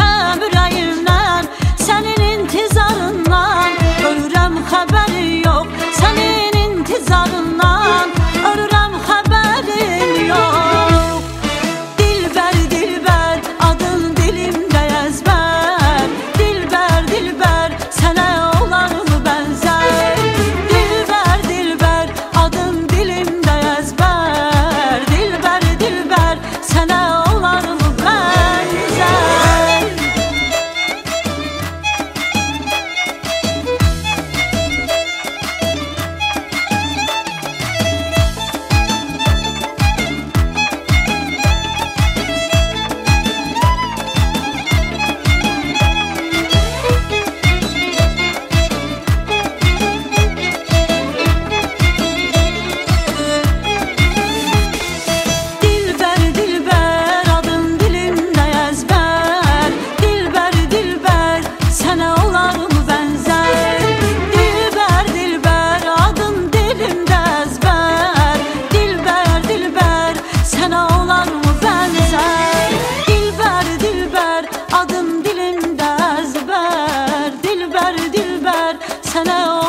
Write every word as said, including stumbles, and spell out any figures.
düşəm ürəyimdən, sənin intizarından. Ölürəm xəbəri yox, sənin intizarından. Ölürəm xəbərim yox. Dilbər, dilbər, adın dilimdə əzbər. Dilbər, dilbər, sənə olarmı bənzər? Dilbər, dilbər, adın dilimdə əzbər. Dilbər, dilbər, sənə olarmı bənzər? Dilbər, dilbər, adın dilimdə əzbər. Dilbər, dilbər, sənə olarmı bənzər? Dilbər, dilbər, adın dilimdə əzbər. Dilbər, dilbər, sənə olarmı bənzər? Dilbər, dilbər, adın dilimdə əzbər. Dilbər, dilbər, sənə